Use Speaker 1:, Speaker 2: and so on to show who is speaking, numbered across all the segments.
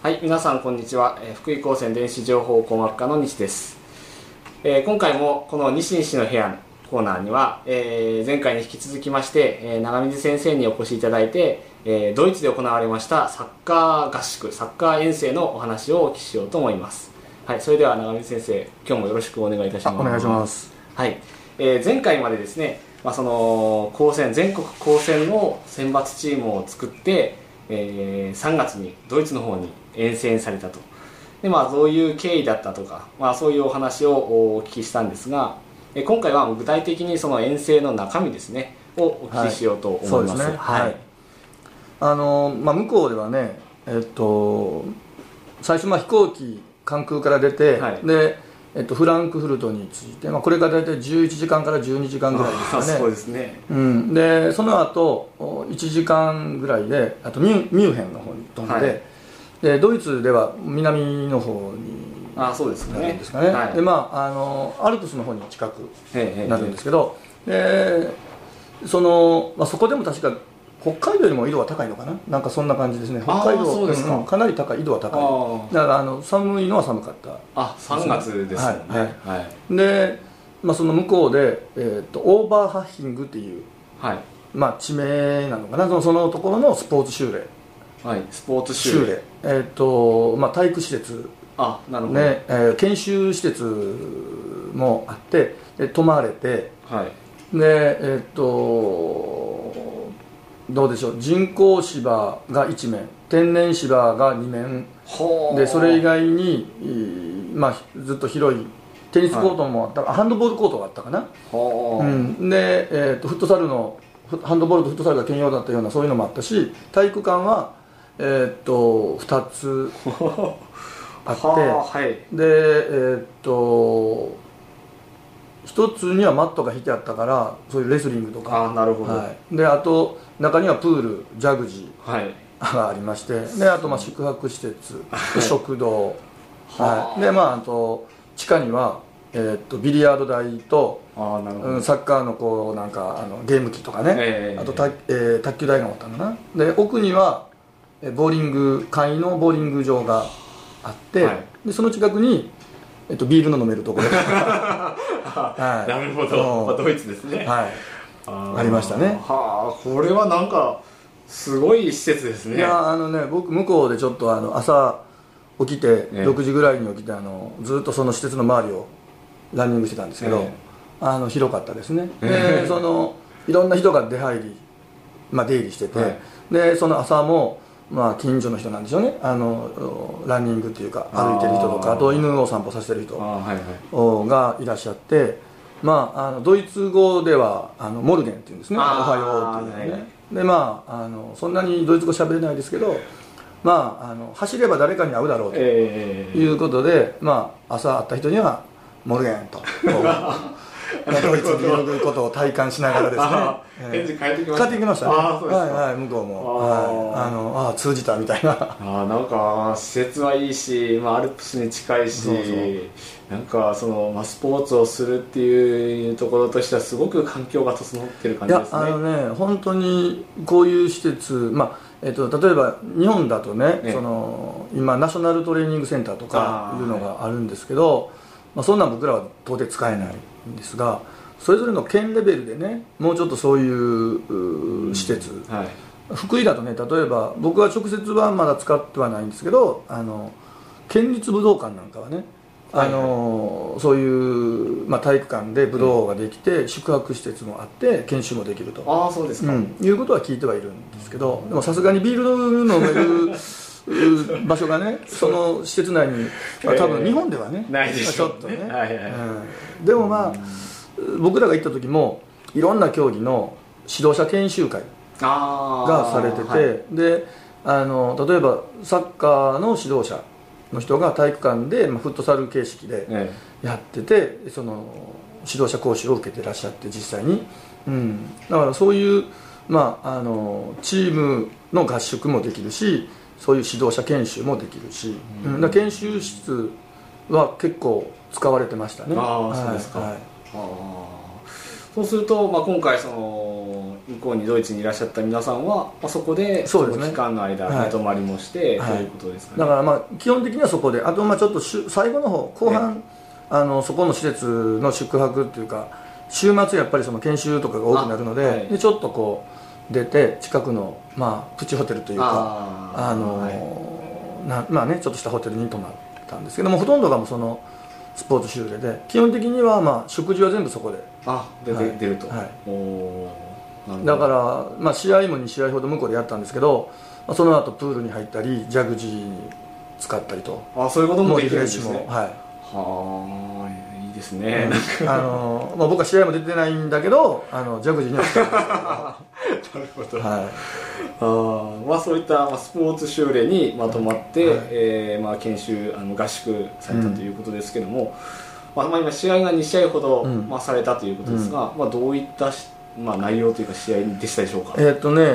Speaker 1: はい、皆さんこんにちは。福井高専電子情報工学科の西です。今回もこの西西の部屋のコーナーには、前回に引き続きまして、長水先生にお越しいただいて、ドイツで行われましたサッカー合宿、サッカー遠征のお話をお聞きしようと思います。はい、それでは長水先生、今日もよろしくお願いいたします。
Speaker 2: お願いします。
Speaker 1: はい、前回までですね、その全国高専の選抜チームを作って、3月にドイツの方に遠征されたと。で、どういう経緯だったとか、そういうお話をお聞きしたんですが、今回は具体的にその遠征の中身ですねをお聞きしようと思います。
Speaker 2: そうですね。はい。向こうではね、最初飛行機関空から出て、はい、でフランクフルトに着いて、これが大体11時間から12時間ぐらいですかね。
Speaker 1: そうですね。
Speaker 2: でその後1時間ぐらいであとミュンヘンの方に飛んで、はい、でドイツでは南の方に
Speaker 1: そうですね。
Speaker 2: なるんですかね。はい、でアルプスの方に近くなるんですけど、そこでも確か北海道よりも緯度は高いのかな、なんかそんな感じですね。北海道
Speaker 1: そうですか、
Speaker 2: かなり高い、緯度は高い。だから寒いのは寒かった、
Speaker 1: 3月ですよね。
Speaker 2: はい、で、その向こうで、オーバーハッヒングっていう、
Speaker 1: はい、
Speaker 2: 地名なのかな、そのところのスポーツ修練、
Speaker 1: はい、スポーツ修練、
Speaker 2: 体育施設、
Speaker 1: なるほど、
Speaker 2: 研修施設もあって、泊まれて、
Speaker 1: はい、
Speaker 2: でどうでしょう、人工芝が1面、天然芝が2面で、それ以外に、ずっと広いテニスコートもあった、ハンドボールコートがあったかな、で、フットサルのハンドボールとフットサルが兼用だったようなそういうのもあったし、体育館は、2つあって、
Speaker 1: はい、
Speaker 2: で一つにはマットが引いてあったから、そういうレスリングとか、
Speaker 1: なるほど、
Speaker 2: はい、であと中にはプール、ジャグジー、
Speaker 1: はい、
Speaker 2: がありまして、であと宿泊施設、食堂、はい、であと地下には、ビリヤード台と、サッカーのゲーム機とかね、あと卓球台があったのかな。で奥には簡易のボーリング場があって、はい、でその近くにビールの飲めるところ
Speaker 1: はい、なるほど、ドイツですね。
Speaker 2: はい、ありましたね。
Speaker 1: これはなんかすごい施設ですね。
Speaker 2: いや僕向こうでちょっと朝起きて6時ぐらいに起きてずっとその施設の周りをランニングしてたんですけど、広かったですね。でいろんな人が出入りしてて、はい、でその朝も近所の人なんでしょうね、ランニングっていうか歩いてる人とか、あと犬を散歩させてる人がいらっしゃって、ドイツ語ではモルゲンっていうんですね、おはようっていうのね。でそんなにドイツ語喋れないですけど、走れば誰かに会うだろうということで、朝会った人にはモルゲンとドイツにいることを体感しながらですね、
Speaker 1: 返事返ってきました。
Speaker 2: 帰ってきましたね。はい、向こうも通じたみたいな。
Speaker 1: なんか施設はいいし、アルプスに近いし、なんかスポーツをするっていうところとしてはすごく環境が整ってる感じですね。
Speaker 2: いや本当にこういう施設、例えば日本だとね、今ナショナルトレーニングセンターとかいうのがあるんですけど、そんなん僕らは到底使えないんですが、それぞれの県レベルでね、もうちょっとそういう施設、福井だとね、例えば僕は直接はまだ使ってはないんですけど、県立武道館なんかはね、そういう、体育館で武道ができて、宿泊施設もあって研修もできると、
Speaker 1: そうですか、
Speaker 2: いうことは聞いてはいるんですけど、でもさすがにビール飲める場所がね、その施設内に、多分日本ではね、
Speaker 1: ないでしょうね、ちょっと
Speaker 2: ね、でも僕らが行った時もいろんな競技の指導者研修会がされてて、で例えばサッカーの指導者の人が体育館で、フットサル形式でやってて、その指導者講習を受けてらっしゃって、実際に、だからそういう、チームの合宿もできるし、そういう指導者研修もできるし、研修室は結構使われてましたね。
Speaker 1: そうですか。そうすると、今回向こうにドイツにいらっしゃった皆さんは、そこでその期間の間寝泊まりもして、ということですかね。
Speaker 2: だから基本的にはそこで、あとちょっと最後の方後半、そこの施設の宿泊っていうか、週末やっぱりその研修とかが多くなるので、でちょっとこう出て近くのプチホテルというかちょっとしたホテルに泊まったんですけども、ほとんどがもうそのスポーツシューレで、基本的には食事は全部そこで
Speaker 1: 出ると、
Speaker 2: だから試合も2試合ほど向こうでやったんですけど、その後プールに入ったりジャグジーに使ったりと、
Speaker 1: そういうこともできるんですね。いいですね。
Speaker 2: 僕は試合も出てないんだけどジャグジーには使ってます
Speaker 1: なるほど。そういったスポーツシューレに泊まって、研修合宿されたということですけども、今試合が2試合ほど、されたということですが、どういった内容というか試合でしたでしょうか。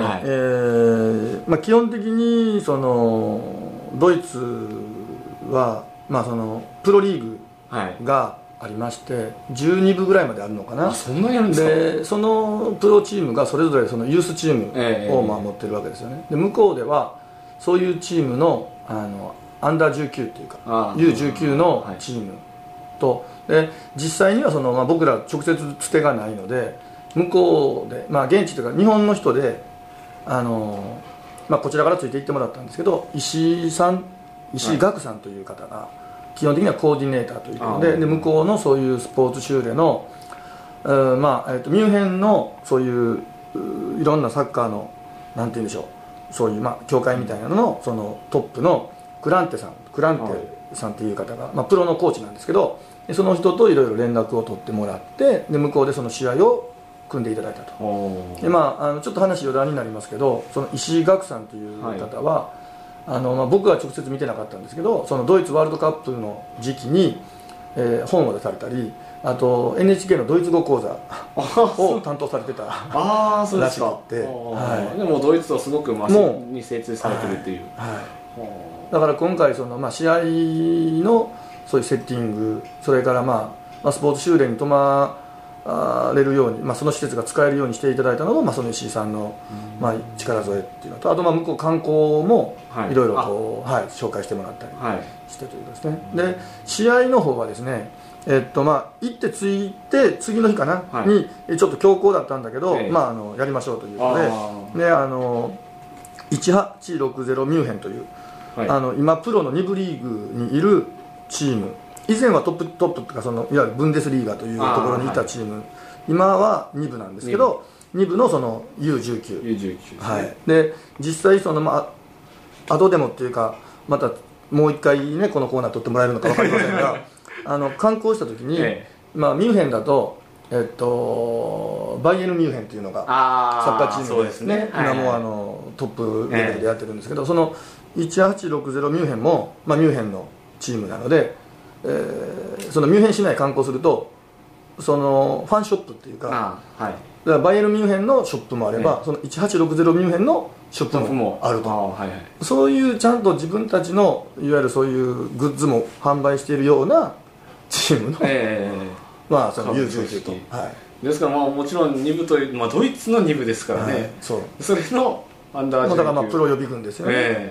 Speaker 2: 基本的にそのドイツは、そのプロリーグがありまして、12部ぐらいまであるのかな。
Speaker 1: そんなにあるんですか。
Speaker 2: でそのプロチームがそれぞれそのユースチームを持ってるわけですよね。で向こうではそういうチームのアンダー19っていうか U19 のチームと、で実際にはその、僕ら直接つてがないので、向こうで、現地というか日本の人でこちらからついて行ってもらったんですけど、石井岳さんという方が基本的にはコーディネーターということで、向こうのそういうスポーツシューレの、ミュンヘンのそういういろんなサッカーのなんて言うんでしょう、そういう協会みたいなののそのトップのクランテさんという方が、プロのコーチなんですけど、その人といろいろ連絡を取ってもらって、で向こうでその試合を組んでいただいたと。でちょっと話余談になりますけど、その石井岳さんという方は、僕は直接見てなかったんですけど、そのドイツワールドカップの時期に、本を出されたり、あと NHK のドイツ語講座を担当されてたらしくて、で
Speaker 1: もドイツとすごくに精通されてるっていう、
Speaker 2: だから今回その、試合のそういうセッティング、それからスポーツ修練に泊まれるように、その施設が使えるようにしていただいたのも、その石井さんの、力添えっていうのと、あと向こう観光もいろいろこう、紹介してもらったりしてということですね。で試合の方はですね、行って着いて次の日かな、にちょっと強行だったんだけど、やりましょうということで、1860ミュンヘンという、今プロの2部リーグにいるチーム、以前はトップというか、そのいわゆるブンデスリーガというところにいたチーム、今は2部なんですけど、2部のその U19、で実際その後でもっていうか、またもう一回ねこのコーナー取ってもらえるのか分かりませんが観光した時に、ミュンヘンだとバイエルンミュンヘンというのがサッカーチームですね、今もトップレベルでやってるんですけど、その1860ミュンヘンも、ミュンヘンのチームなので、そのミュンヘン市内観光すると、そのファンショップっていうか、だからバイエルンミュンヘンのショップもあれば、その1860ミュンヘンのショップもあると、そういうちゃんと自分たちのいわゆるそういうグッズも販売しているようなチームの、その U19 と、
Speaker 1: ですからもちろん2部という、ドイツの2部ですからね、それのアンダー19、
Speaker 2: だからプロ予備軍ですよね。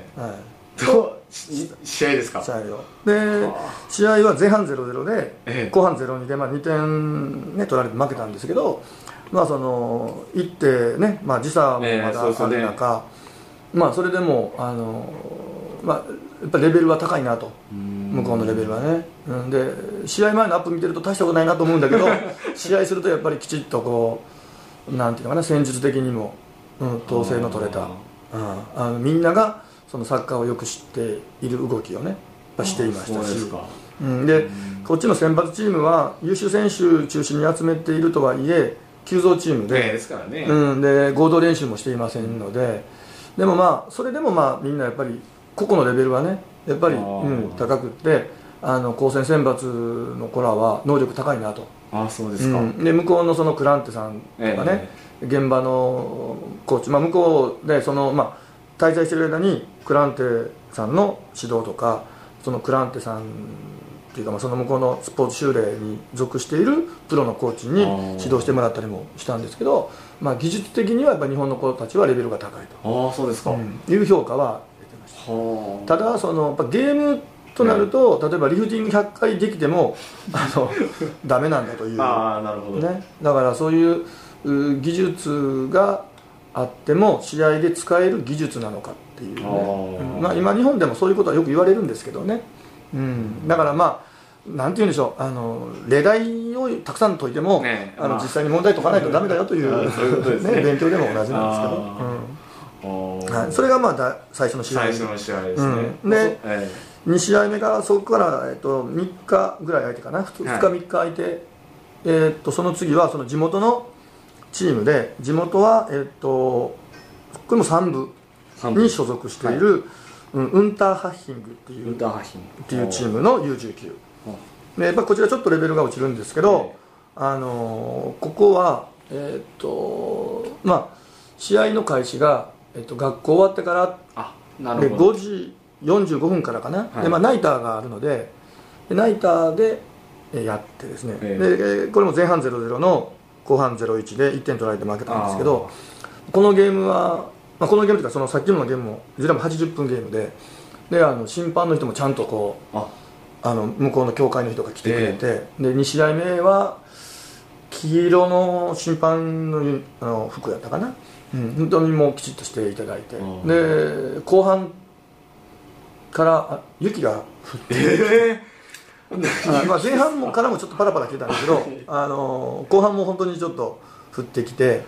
Speaker 1: 試合ですか。
Speaker 2: で試合は前半 0-0 で、後半 0-2 で2点、取られて負けたんですけど、その行ってね、時差もまだある中、それでもやっぱりレベルは高いなと、向こうのレベルはね。で試合前のアップ見てると大したことないなと思うんだけど試合するとやっぱりきちっとこうなんていうのかな、戦術的にも、統制の取れた、みんながそのサッカーをよく知っている動きをねしていましたし、でこっちの選抜チームは優秀選手中心に集めているとはいえ急造チームで、で合同練習もしていませんので、でもそれでもみんなやっぱり個々のレベルはねやっぱり、高くって、高専選抜の子らは能力高いなと。
Speaker 1: そうですか。
Speaker 2: で向こうのそのクランテさんとかね、現場のコーチ、向こうでその滞在している間にクランテさんの指導とか、そのクランテさんっていうか、その向こうのスポーツ修例に属しているプロのコーチに指導してもらったりもしたんですけど、技術的にはやっぱ日本の子たちはレベルが高いと、
Speaker 1: そうですか、
Speaker 2: いう評価は出てました。ただやっぱゲームとなると、例えばリフティング100回できてもダメなんだという
Speaker 1: なるほど、
Speaker 2: だからそういう技術があっても試合で使える技術なのかっていうね、今日本でもそういうことはよく言われるんですけどね、だからなんて言うんでしょう、例題をたくさん解いても、実際に問題解かないとダメだよという、勉強でも同じなんですけど、それが最初の試合
Speaker 1: ですね。
Speaker 2: で、2試合目がそこから、3日ぐらい空いてかな、2日3日空いて、その次はその地元のチームで、地元は、これも3部に所属しているウンターハッヒングっていうチームの U19 で、こちらちょっとレベルが落ちるんですけど、ここは、試合の開始が、学校終わってからで5時45分からかな、でナイターがあるので、ナイターでやってですね、でこれも前半 0-0 の後半 0-1 で1点取られて負けたんですけど、このゲームは、このゲームというかそのさっきのゲームもいずれも80分ゲームで、審判の人もちゃんと向こうの協会の人が来てくれて、で2試合目は黄色の審判の服やったかな、本当にもうきちっとしていただいて、で後半から雪が降って前半からもちょっとパラパラ来てたんですけど後半も本当にちょっと降ってきて、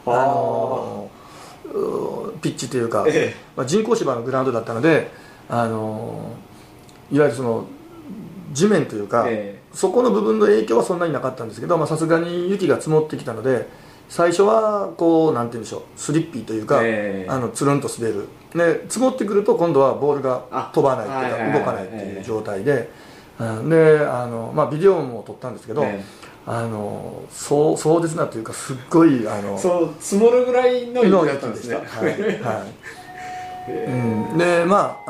Speaker 2: ピッチというか、人工芝のグラウンドだったので、いわゆるその地面というか、そこの部分の影響はそんなになかったんですけど、さすがに雪が積もってきたので、最初はなんて言うんでしょう、スリッピーというか、つるんと滑るで、積もってくると今度はボールが飛ばないというか動かないっていう状態で、ビデオも撮ったんですけど、壮絶なというか、すっごい
Speaker 1: 積もるぐらいの雪だったんですね。
Speaker 2: で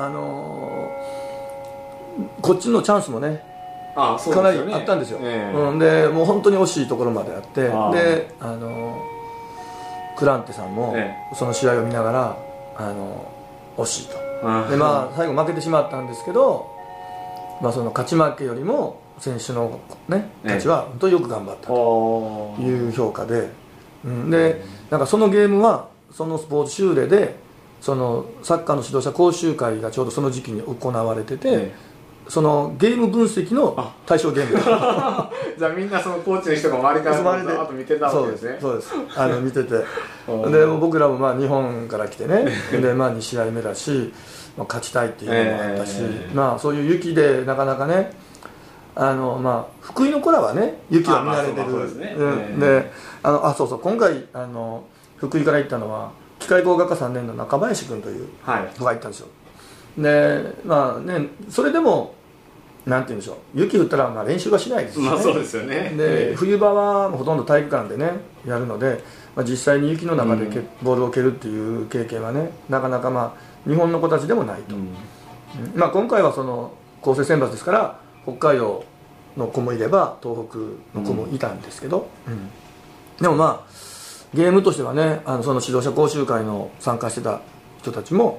Speaker 2: こっちのチャンスもねかなりあったんですよ。でもう本当に惜しいところまであって、でクランテさんもその試合を見ながら惜しいと、で最後負けてしまったんですけど、その勝ち負けよりも選手のたちは本当によく頑張ったという評価で、でそのゲームはそのスポーツ修例でそのサッカーの指導者講習会がちょうどその時期に行われてて、そのゲーム分析の対象ゲーム
Speaker 1: じゃあみんなそのコーチの人が周りからあと見てたわけですね。
Speaker 2: そうです見ててで僕らも日本から来てねで2試合目だし、勝ちたいっていうのもあったし、そういう雪でなかなかね福井の子らはね雪は見慣れてる。でそうそう、今回福井から行ったのは機械工学科3年の中林君という子が行ったんですよ。でそれでもなんて言うんでしょう、雪降ったら練習はしないですしね。
Speaker 1: そうですよね。
Speaker 2: で冬場はほとんど体育館でねやるので、実際に雪の中でボールを蹴るっていう経験はねなかなか日本の子たちでもないと。今回はその高生選抜ですから北海道の子もいれば東北の子もいたんですけど、でもゲームとしてはねその指導者講習会の参加してた人たちも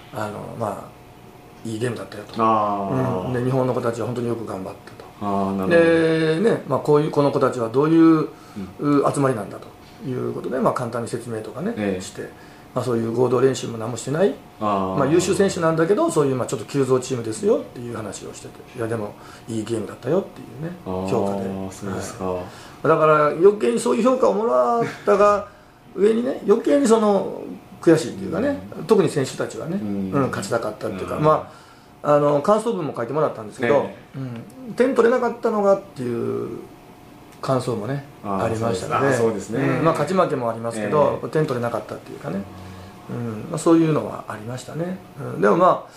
Speaker 2: いいゲームだったよと、で日本の子たちは本当によく頑張ったと。でね、この子たちはどういう集まりなんだということで、簡単に説明とかね、して、そういう合同練習も何もしてない、優秀選手なんだけどそういうちょっと急造チームですよっていう話をしてて、いやでもいいゲームだったよっていうね評価で。
Speaker 1: そうですか。
Speaker 2: だから余計にそういう評価をもらったが上にね、余計にその悔しいっていうかね、特に選手たちはね、勝ちたかったっていうか、感想文も書いてもらったんですけど、点取れなかったのがっていう感想もねありましたので、勝ち負けもありますけど、点取れなかったっていうかね、そういうのはありましたね。でも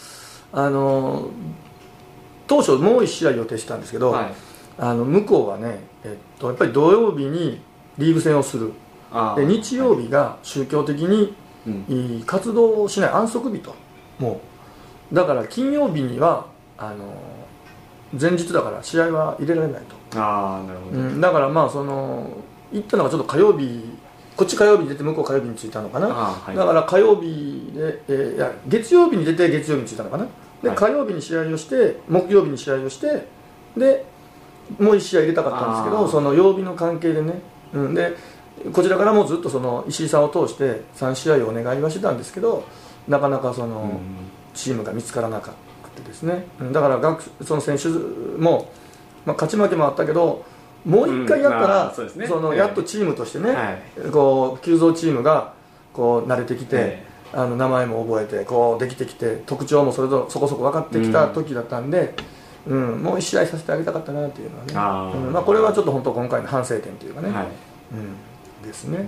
Speaker 2: 当初もう1試合予定したんですけど、向こうはね、やっぱり土曜日にリーグ戦をする、で日曜日が宗教的に活動をしない安息日と、もうだから金曜日には前日だから試合は入れられないと。
Speaker 1: ああ、なるほど。
Speaker 2: だからまあ行ったのがちょっと火曜日、こっち火曜日に出て向こう火曜日に着いたのかな、
Speaker 1: はい、
Speaker 2: だから火曜日で、いや月曜日に出て月曜日に着いたのかな、で、はい、火曜日に試合をして木曜日に試合をして、でもう1試合入れたかったんですけど、その曜日の関係でね、でこちらからもずっとその石井さんを通して3試合をお願いはしてたんですけど、なかなかそのチームが見つからなくてですね、だからその選手も、勝ち負けもあったけど、もう1回やったら、やっとチームとしてね、こう急造チームがこう慣れてきて、名前も覚えてこうできてきて、特徴もそこそこ分かってきた時だったんで、もう1試合させてあげたかったなっていうのはね、これはちょっと本当今回の反省点というかね、ですね、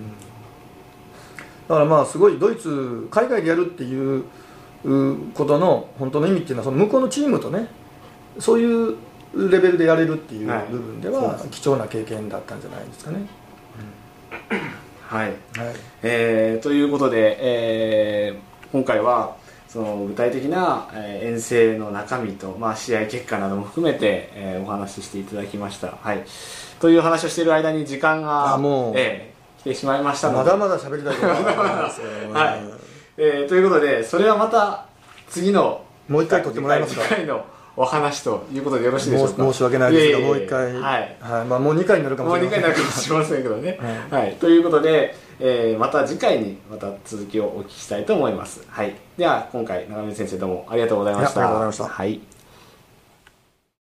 Speaker 2: だからまあすごいドイツ海外でやるっていうことの本当の意味っていうのは、その向こうのチームとね、そういうレベルでやれるっていう部分では貴重な経験だったんじゃないですかね。
Speaker 1: はい、ということで、今回はその具体的な遠征の中身と、試合結果なども含めて、お話ししていただきました。はい、という話をしている間に時間が来てしまいましたので、
Speaker 2: まだまだ喋りたいと思います
Speaker 1: はい、ということで、それはまた次の
Speaker 2: もう一回撮ってもらえますか。
Speaker 1: 次回のお話ということでよろしいでしょうか。
Speaker 2: 申し訳ないですが、もう一回、もう2回になるかもしれません。
Speaker 1: もう2回になるかもしれませんけどね。ということで、また次回にまた続きをお聞きしたいと思います。はい、では今回長水先生どうもありがとうございました。
Speaker 2: ありがとうございました。
Speaker 1: はい。